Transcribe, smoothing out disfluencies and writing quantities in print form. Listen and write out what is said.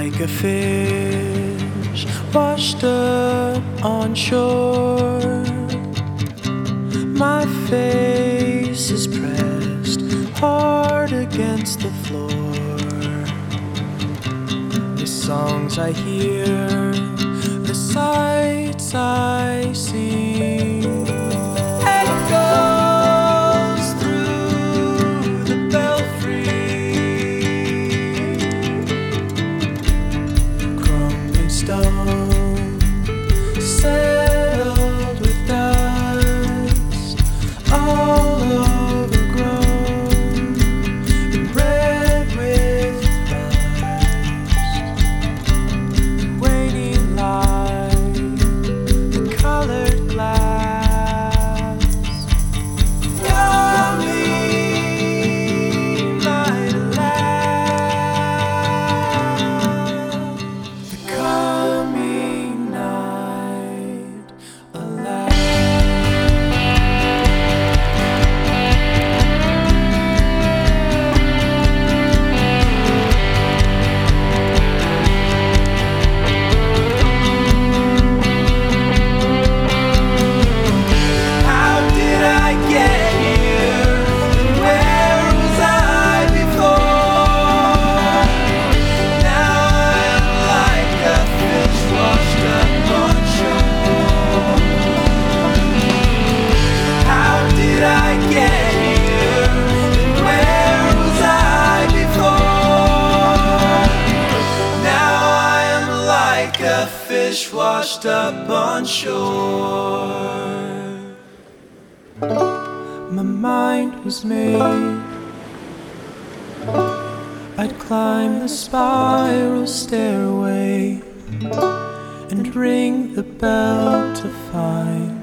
like a fish washed up on shore. My face is pressed hard against the floor. The songs I hear, the sights I see, echoes through the belfry. Crumbling stone settled with dust, all overgrown and bred with rust. Waiting light, the colored glass, coming night alas, the coming night alas. How did I get here? And where was I before? Now I'm like a fish washed up on shore. How did I get here? And where was I before? Now I am like a fish washed up on shore. My mind was made, I'd climb the spiral stairway and ring the bell to find